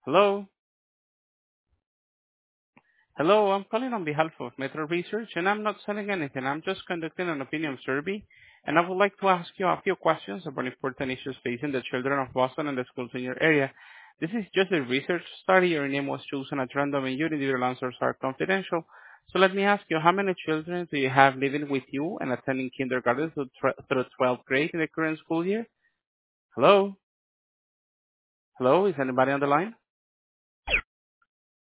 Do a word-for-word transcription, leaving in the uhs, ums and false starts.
Hello? Hello, I'm calling on behalf of Metro Research, and I'm not selling anything. I'm just conducting an opinion survey, and I would like to ask you a few questions about important issues facing the children of Boston and the schools in your area. This is just a research study. Your name was chosen at random, and your individual answers are confidential. So let me ask you, how many children do you have living with you and attending kindergarten through tw- through twelfth grade in the current school year? Hello? Hello? Is anybody on the line?